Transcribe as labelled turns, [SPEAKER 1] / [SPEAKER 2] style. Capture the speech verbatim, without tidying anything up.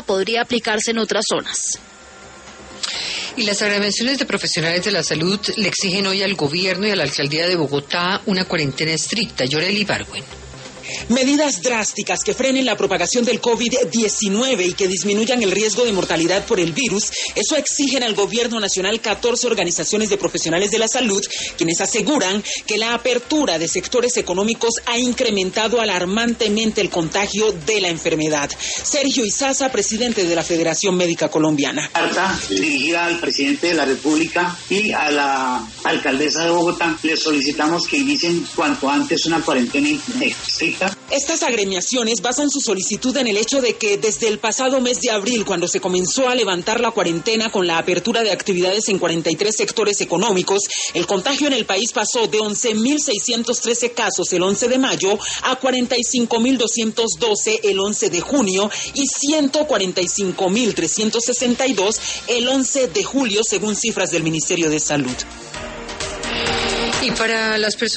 [SPEAKER 1] podría aplicarse en otras zonas.
[SPEAKER 2] Y las agremiaciones de profesionales de la salud le exigen hoy al gobierno y a la alcaldía de Bogotá una cuarentena estricta. Yoreli Ibargüen.
[SPEAKER 3] Medidas drásticas que frenen la propagación del COVID diecinueve y que disminuyan el riesgo de mortalidad por el virus. Eso exigen al gobierno nacional catorce organizaciones de profesionales de la salud, quienes aseguran que la apertura de sectores económicos ha incrementado alarmantemente el contagio de la enfermedad. Sergio Izaza, presidente de la Federación Médica Colombiana.
[SPEAKER 4] Carta dirigida al presidente de la República y a la alcaldesa de Bogotá. Les solicitamos que inicien cuanto antes una cuarentena estricta.
[SPEAKER 3] Estas agremiaciones basan su solicitud en el hecho de que desde el pasado mes de abril, cuando se comenzó a levantar la cuarentena con la apertura de actividades en cuarenta y tres sectores económicos, el contagio en el país pasó de once mil seiscientos trece casos el once de mayo a cuarenta y cinco mil doscientos doce el once de junio y ciento cuarenta y cinco mil trescientos sesenta y dos el once de julio, según cifras del Ministerio de Salud.
[SPEAKER 2] Y para las personas